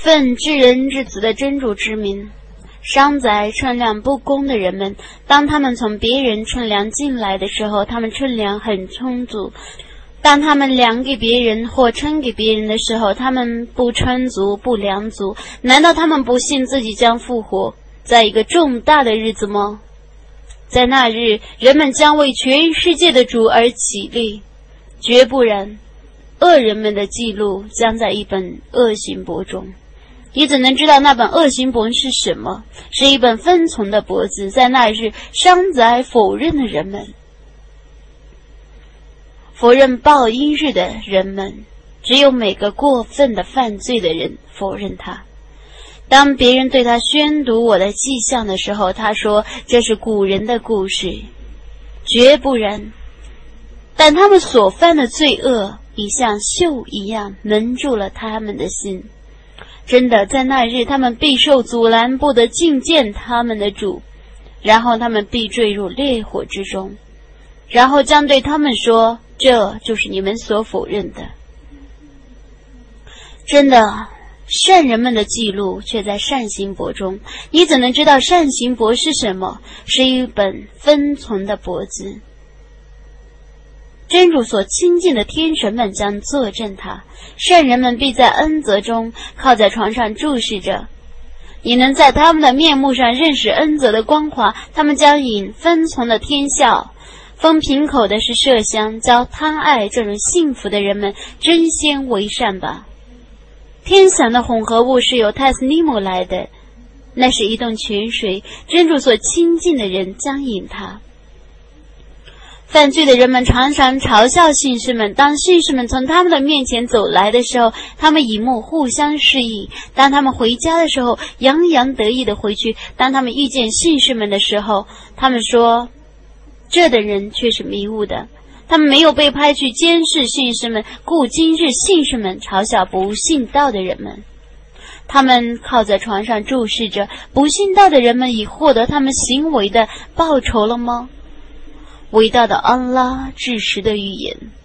奉至人至此的真主之名，商宰称量不公的人们，当他们从别人称量进来的时候，他们称量很充足；当他们量给别人或称给别人的时候，他们不称足不量足。难道他们不信自己将复活在一个重大的日子吗？在那日，人们将为全世界的主而起立，绝不然，恶人们的记录将在一本恶行簿中。你怎能知道那本恶行簿是什么？是一本分从的簿子。在那日，商宰否认的人们，否认报应日的人们，只有每个过分的犯罪的人否认他。当别人对他宣读我的迹象的时候，他说这是古人的故事，绝不然。但他们所犯的罪恶已像锈一样蒙住了他们的心。真的，在那日他们必受阻拦，不得觐见他们的主，然后他们必坠入烈火之中，然后将对他们说，这就是你们所否认的。真的，善人们的记录却在善行簿中。你怎能知道善行簿是什么？是一本分存的簿子。真主所亲近的天神们将作证他，善人们必在恩泽中靠在床上注视着。你能在他们的面目上认识恩泽的光华，他们将引分从的天笑。封瓶口的是麝香，教贪爱这种幸福的人们争先为善吧。天伞的混合物是由泰斯尼姆来的，那是一洞泉水，真主所亲近的人将饮它。犯罪的人们常常嘲笑信士们，当信士们从他们的面前走来的时候，他们以目互相示意；当他们回家的时候，洋洋得意地回去；当他们遇见信士们的时候，他们说，这等人却是迷雾的，他们没有被派去监视信士们，故今日信士们嘲笑不信道的人们。他们靠在床上注视着，不信道的人们已获得他们行为的报酬了吗？伟大的安拉至实的预言。